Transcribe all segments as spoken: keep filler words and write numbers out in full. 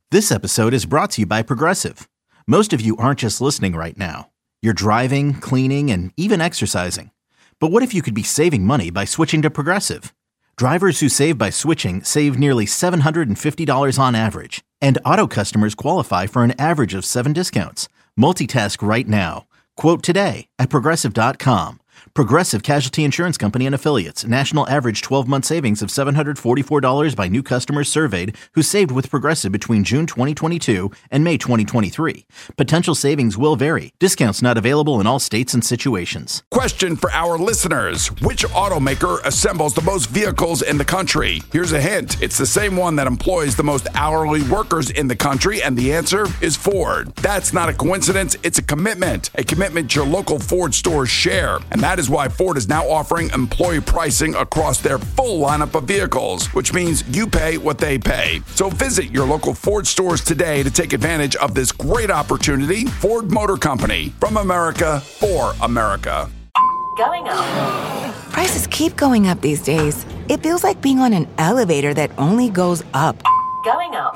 This episode is brought to you by Progressive. Most of you aren't just listening right now. You're driving, cleaning, and even exercising. But what if you could be saving money by switching to Progressive? Drivers who save by switching save nearly seven hundred fifty dollars on average. And auto customers qualify for an average of seven discounts. Multitask right now. Quote today at Progressive dot com. Progressive Casualty Insurance Company and Affiliates. National average twelve-month savings of seven hundred forty-four dollars by new customers surveyed who saved with Progressive between June twenty twenty-two and May twenty twenty-three. Potential savings will vary. Discounts not available in all states and situations. Question for our listeners. Which automaker assembles the most vehicles in the country? Here's a hint. It's the same one that employs the most hourly workers in the country, and the answer is Ford. That's not a coincidence. It's a commitment. A commitment your local Ford stores share. And that is why Ford is now offering employee pricing across their full lineup of vehicles, which means you pay what they pay. So visit your local Ford stores today to take advantage of this great opportunity. Ford Motor Company, from America for America. Going up. Prices keep going up these days. It feels like being on an elevator that only goes up. Going up.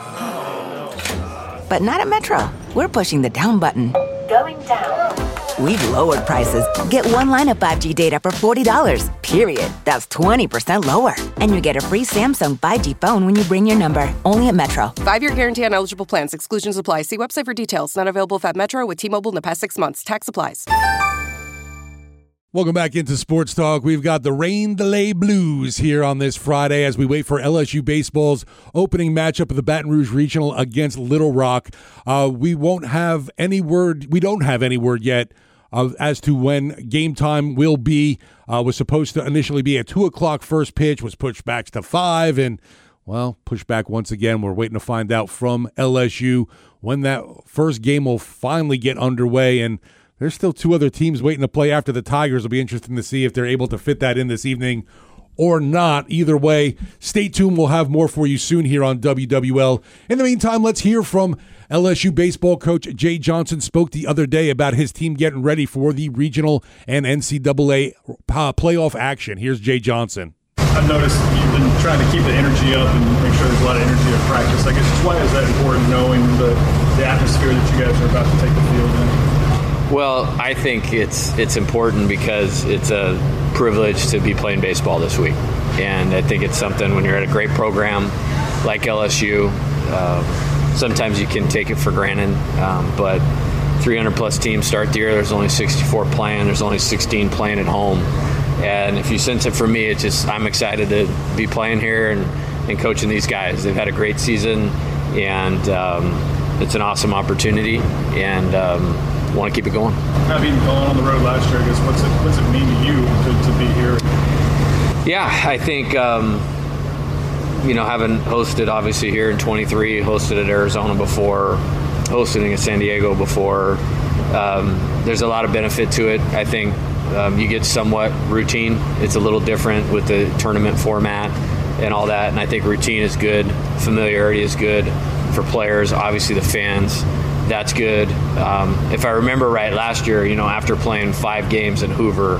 But not at Metro. We're pushing the down button. Going down. We've lowered prices. Get one line of five G data for forty dollars, period. That's twenty percent lower. And you get a free Samsung five G phone when you bring your number. Only at Metro. Five-year guarantee on eligible plans. Exclusions apply. See website for details. Not available at Metro with T-Mobile in the past six months. Tax applies. Welcome back into Sports Talk. We've got the rain delay blues here on this Friday as we wait for L S U baseball's opening matchup of the Baton Rouge Regional against Little Rock. Uh, we won't have any word. We don't have any word yet uh, as to when game time will be. Uh, was supposed to initially be at two o'clock first pitch, was pushed back to five, and, well, pushed back once again. We're waiting to find out from L S U when that first game will finally get underway, and there's still two other teams waiting to play after the Tigers. It'll be interesting to see if they're able to fit that in this evening or not. Either way, stay tuned. We'll have more for you soon here on W W L. In the meantime, let's hear from L S U baseball coach Jay Johnson. Spoke the other day about his team getting ready for the regional and N C double A uh, playoff action. Here's Jay Johnson. I've noticed you've been trying to keep the energy up and make sure there's a lot of energy at practice. I guess just why is that important, knowing the, the atmosphere that you guys are about to take the field in? Well, I think it's it's important because it's a privilege to be playing baseball this week. And I think it's something when you're at a great program like L S U, uh, sometimes you can take it for granted. Um, but three hundred plus teams start the year. There's only sixty-four playing. There's only sixteen playing at home. And if you sense it from me, it's just I'm excited to be playing here and, and coaching these guys. They've had a great season, and um, it's an awesome opportunity. And um, want to keep it going. Having gone on the road last year, I guess, what's it, what's it mean to you to, to be here? Yeah, I think, um, you know, having hosted obviously here in twenty-three, hosted at Arizona before, hosting in San Diego before, um, there's a lot of benefit to it. I think um, you get somewhat routine. It's a little different with the tournament format and all that, and I think routine is good. Familiarity is good for players, obviously the fans. That's good. Um, if I remember right, last year, you know, after playing five games in Hoover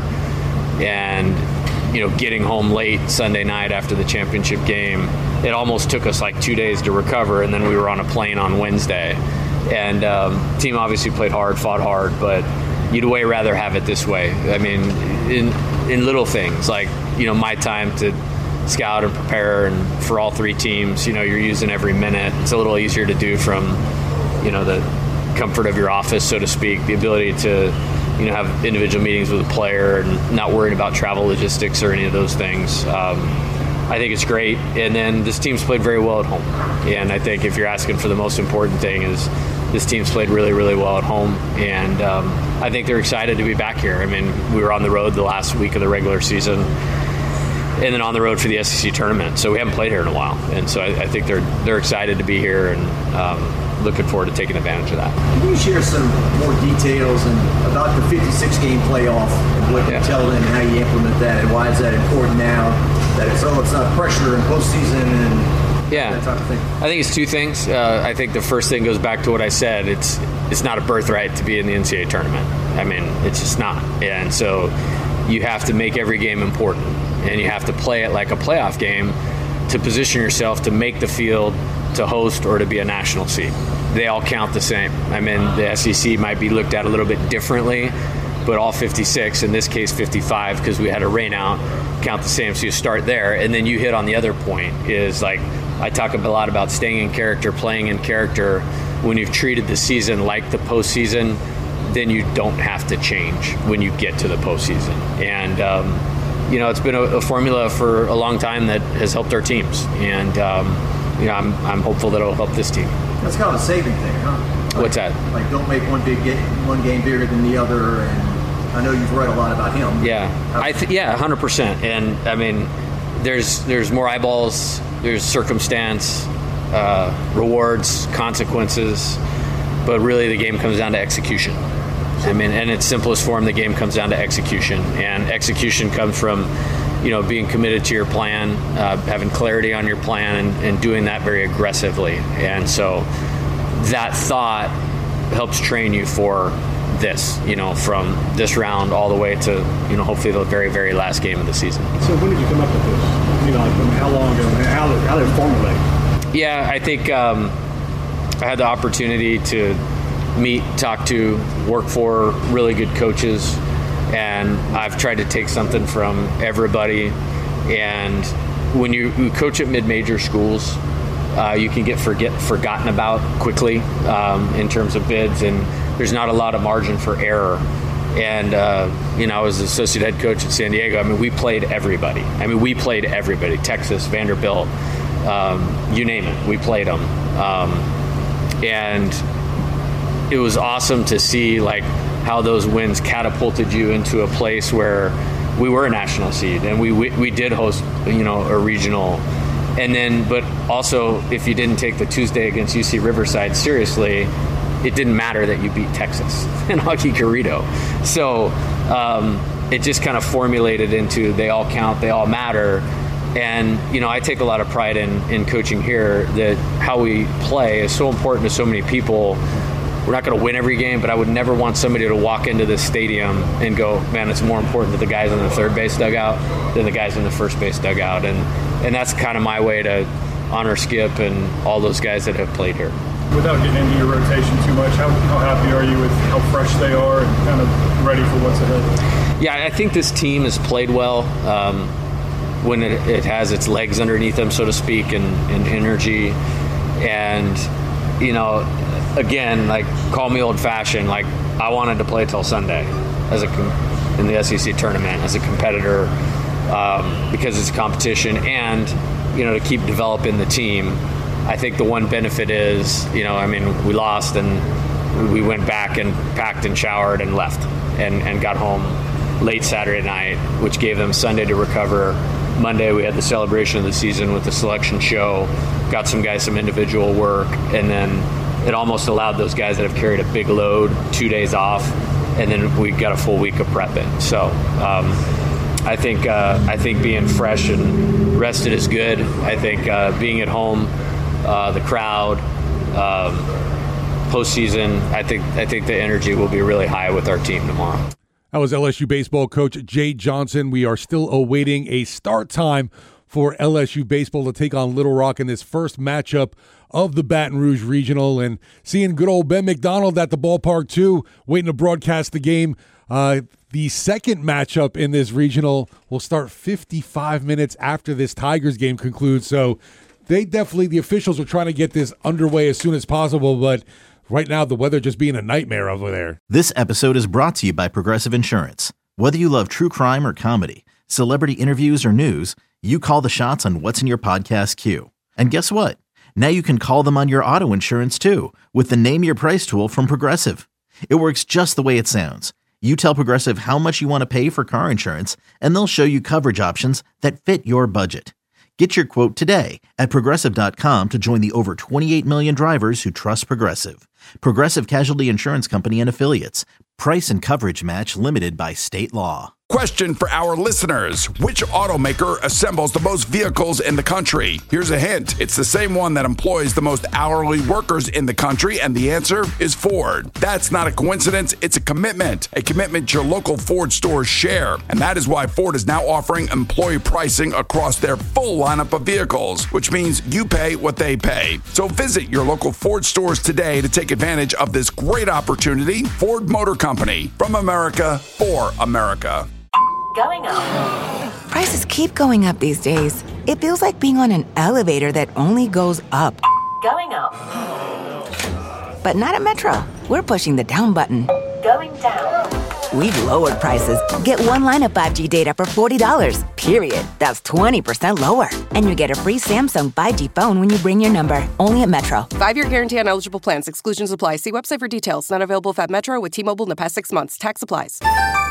and, you know, getting home late Sunday night after the championship game, it almost took us like two days to recover, and then we were on a plane on Wednesday. And um, team obviously played hard, fought hard, but you'd way rather have it this way. I mean, in in little things like, you know, my time to scout and prepare, and for all three teams, you know, you're using every minute. It's a little easier to do from, you know, the comfort of your office, so to speak, the ability to, you know, have individual meetings with a player and not worrying about travel logistics or any of those things. Um, I think it's great. And then this team's played very well at home. And I think if you're asking for the most important thing is this team's played really, really well at home. And um, I think they're excited to be back here. I mean, we were on the road the last week of the regular season and then on the road for the S E C tournament. So we haven't played here in a while. And so I, I think they're they're excited to be here and um, looking forward to taking advantage of that. Can you share some more details and about the fifty-six game playoff and what yeah. you tell them and how you implement that, and why is that important now that it's, oh, it's not pressure in postseason and yeah. that type of thing? I think it's two things. Uh, I think the first thing goes back to what I said. It's it's not a birthright to be in the N C double A tournament. I mean, it's just not. And so you have to make every game important, and you have to play it like a playoff game to position yourself to make the field to host or to be a national seed. They all count the same. I mean, the S E C might be looked at a little bit differently, but all fifty-six, in this case fifty-five, because we had a rain out, count the same. So you start there, and then you hit on the other point is, like, I talk a lot about staying in character, playing in character. When you've treated the season like the postseason, then you don't have to change when you get to the postseason. And, um, you know, it's been a, a formula for a long time that has helped our teams. And, um, you know, I'm, I'm hopeful that it'll help this team. That's kind of a saving thing, huh? Like, What's that? Like, don't make one big game, one game bigger than the other. And I know you've read a lot about him. Yeah, I th- yeah, one hundred percent. And, I mean, there's there's more eyeballs, there's circumstance, uh, rewards, consequences, but really the game comes down to execution. I mean, in its simplest form, the game comes down to execution, and execution comes from, you know, being committed to your plan, uh, having clarity on your plan, and, and doing that very aggressively. And so that thought helps train you for this, you know, from this round all the way to, you know, hopefully the very, very last game of the season. So when did you come up with this? You know, like, how long ago? How did, how did it formulate? Yeah, I think um, I had the opportunity to meet, talk to, work for really good coaches, and I've tried to take something from everybody. And when you, you coach at mid-major schools, uh, you can get forget forgotten about quickly um, in terms of bids, and there's not a lot of margin for error. And uh, you know, I was associate head coach at San Diego. I mean, we played everybody. I mean, we played everybody. Texas, Vanderbilt, um, you name it, we played them. Um, and it was awesome to see, like, how those wins catapulted you into a place where we were a national seed, and we we, we did host, you know, a regional. And then, but also, if you didn't take the Tuesday against U C Riverside seriously, it didn't matter that you beat Texas and Hockey Corrido. So um, it just kind of formulated into they all count, they all matter. And, you know, I take a lot of pride in, in coaching here, that how we play is so important to so many people. We're not going to win every game, but I would never want somebody to walk into this stadium and go, man, it's more important to the guys in the third base dugout than the guys in the first base dugout. And and that's kind of my way to honor Skip and all those guys that have played here. Without getting into your rotation too much, how, how happy are you with how fresh they are and kind of ready for what's ahead? Yeah, I think this team has played well um, when it, it has its legs underneath them, so to speak, and, and energy. And, you know, again, like, call me old-fashioned, like, I wanted to play till Sunday as a com- in the S E C tournament as a competitor um, because it's competition, and, you know, to keep developing the team. I think the one benefit is, you know, I mean, we lost and we went back and packed and showered and left and, and got home late Saturday night, which gave them Sunday to recover. Monday we had the celebration of the season with the selection show, got some guys some individual work, and then it almost allowed those guys that have carried a big load two days off, and then we got a full week of prepping. So um, I think uh, I think being fresh and rested is good. I think uh, being at home, uh, the crowd, um, postseason, I think I think the energy will be really high with our team tomorrow. That was L S U baseball coach Jay Johnson. We are still awaiting a start time for L S U baseball to take on Little Rock in this first matchup of the Baton Rouge Regional, and seeing good old Ben McDonald at the ballpark too, waiting to broadcast the game. Uh, the second matchup in this regional will start fifty-five minutes after this Tigers game concludes, so they definitely, the officials are trying to get this underway as soon as possible, but right now the weather just being a nightmare over there. This episode is brought to you by Progressive Insurance. Whether you love true crime or comedy, celebrity interviews or news, you call the shots on what's in your podcast queue. And guess what? Now you can call them on your auto insurance too with the Name Your Price tool from Progressive. It works just the way it sounds. You tell Progressive how much you want to pay for car insurance, and they'll show you coverage options that fit your budget. Get your quote today at Progressive dot com to join the over twenty-eight million drivers who trust Progressive. Progressive Casualty Insurance Company and Affiliates. Price and coverage match limited by state law. Question for our listeners. Which automaker assembles the most vehicles in the country? Here's a hint. It's the same one that employs the most hourly workers in the country, and the answer is Ford. That's not a coincidence. It's a commitment. A commitment your local Ford stores share. And that is why Ford is now offering employee pricing across their full lineup of vehicles, which means you pay what they pay. So visit your local Ford stores today to take advantage of this great opportunity. Ford Motor Company. From America, for America. Going up. Prices keep going up these days. It feels like being on an elevator that only goes up. Going up. But not at Metro. We're pushing the down button. Going down. We've lowered prices. Get one line of five G data for forty dollars, period. That's twenty percent lower. And you get a free Samsung five G phone when you bring your number. Only at Metro. Five-year guarantee on eligible plans. Exclusions apply. See website for details. Not available if at Metro with T-Mobile in the past six months. Tax applies.